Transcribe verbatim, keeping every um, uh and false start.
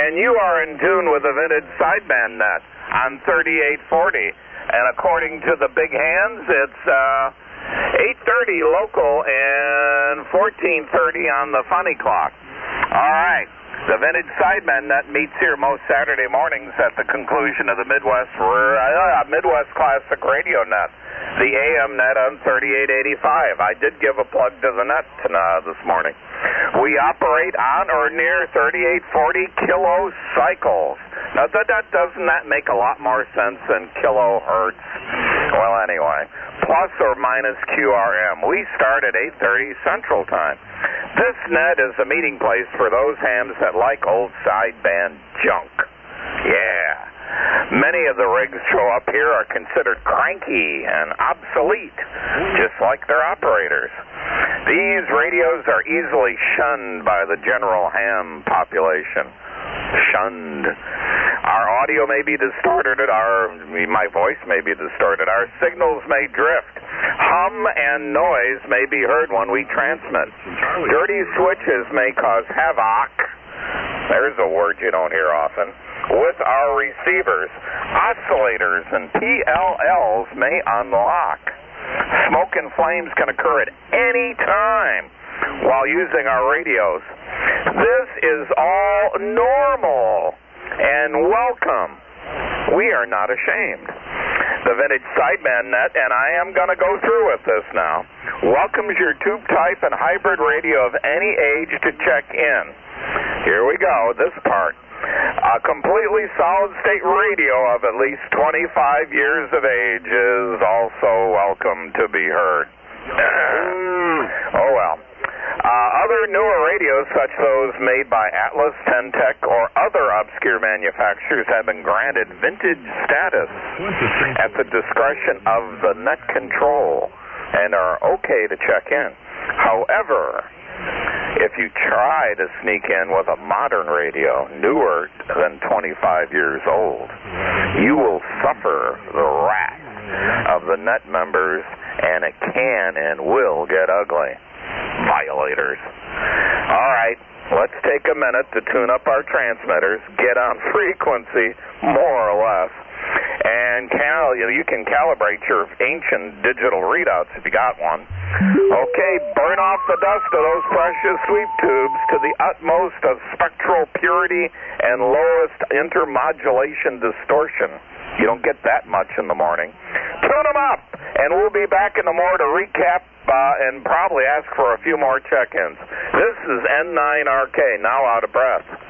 and you are in tune with the Vintage Sideband Net on thirty-eight forty. And according to the big hands, it's uh, eight thirty local and fourteen thirty on the funny clock. All right. The Vintage Sideband Net meets here most Saturday mornings at the conclusion of the Midwest uh, Midwest Classic Radio Net, the A M Net on thirty-eight eighty-five. I did give a plug to the net uh, this morning. We operate on or near thirty-eight forty kilo cycles. Now, that, that, doesn't that make a lot more sense than kilohertz? Well, anyway, plus or minus Q R M. We start at eight thirty Central Time. This net is a meeting place for those hams that like old sideband junk. Yeah. Many of the rigs show up here are considered cranky and obsolete, just like their operators. These radios are easily shunned by the general ham population. Shunned. Our audio may be distorted, our my voice may be distorted, our signals may drift, hum and noise may be heard when we transmit. Dirty switches may cause havoc, there's a word you don't hear often, with our receivers. Oscillators and P L Ls may unlock. Smoke and flames can occur at any time while using our radios. This is all normal and welcome. We are not ashamed. The Vintage Sideband Net, and I am going to go through with this now, welcomes your tube type and hybrid radio of any age to check in. Here we go, this part. A completely solid-state radio of at least twenty-five years of age is also welcome to be heard. Oh, well. Uh, other newer radios, such those made by Atlas, Ten-Tec, or other obscure manufacturers, have been granted vintage status at the discretion of the net control and are okay to check in. However, if you try to sneak in with a modern radio, newer than twenty-five years old, you will suffer the wrath of the net members, and it can and will get ugly. Violators. All right, let's take a minute to tune up our transmitters, get on frequency, more or less, and cal- you can calibrate your ancient digital readouts if you got one. Okay, burn off the dust of those precious sweep tubes to the utmost of spectral purity and lowest intermodulation distortion. You don't get that much in the morning. Tune them up, and we'll be back in the morning to recap uh, and probably ask for a few more check-ins. This is N nine R K, now out of breath.